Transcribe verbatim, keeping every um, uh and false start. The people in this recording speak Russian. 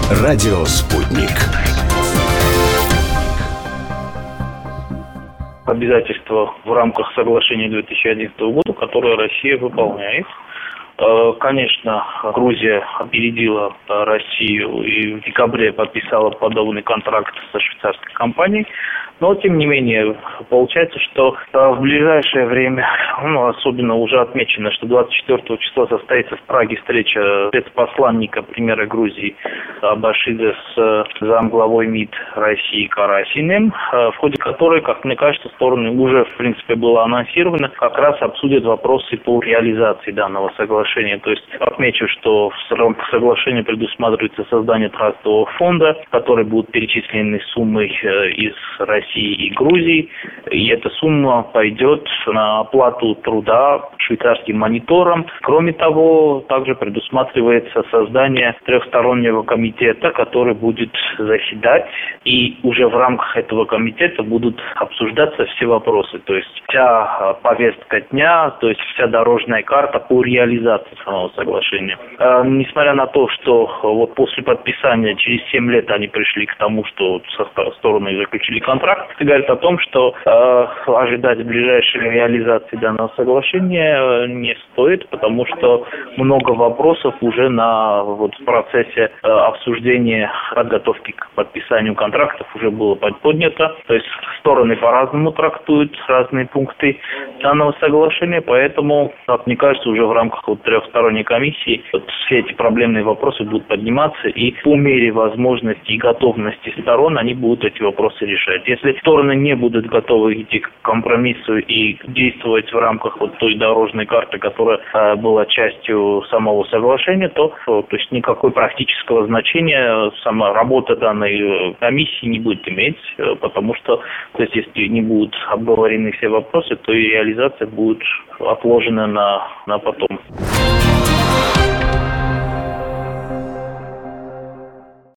Радио «Спутник». Обязательства в рамках соглашения две тысячи одиннадцатого года, которые Россия выполняет. Конечно, Грузия опередила Россию и в декабре подписала подобный контракт со швейцарской компанией. Но, тем не менее, получается, что в ближайшее время, ну, особенно уже отмечено, что двадцать четвёртого числа состоится в Праге встреча спецпосланника премьера Грузии Абашидзе с замглавой МИД России Карасиным, в ходе которой, как мне кажется, стороны уже, в принципе, было анонсировано, как раз обсудят вопросы по реализации данного соглашения. То есть отмечу, что в рамках соглашения предусматривается создание трастового фонда, в который будут перечислены суммы из России и Грузии, и эта сумма пойдет на оплату труда швейцарским мониторам. Кроме того, также предусматривается создание трехстороннего комитета, который будет заседать, и уже в рамках этого комитета будут обсуждаться все вопросы, то есть вся повестка дня, то есть вся дорожная карта по реализации самого соглашения. Э, несмотря на то, что вот после подписания через семь лет они пришли к тому, что со стороны заключили контракт, это говорит о том, что э, ожидать ближайшей реализации данного соглашения не стоит, потому что много вопросов уже на вот в процессе э, обсуждения подготовки к подписанию контрактов уже было поднято. То есть стороны по-разному трактуют разные пункты данного соглашения, поэтому, как мне кажется, уже в рамках вот трехсторонней комиссии вот все эти проблемные вопросы будут подниматься, и по мере возможности и готовности сторон они будут эти вопросы решать. Если стороны не будут готовы идти к компромиссу и действовать в рамках вот той дорожной карты, которая э, была частью самого соглашения, то, то есть никакой практического значения сама работа данной комиссии не будет иметь, потому что, то есть, если не будут обговорены все вопросы, то и реализация будет отложена на, на потом.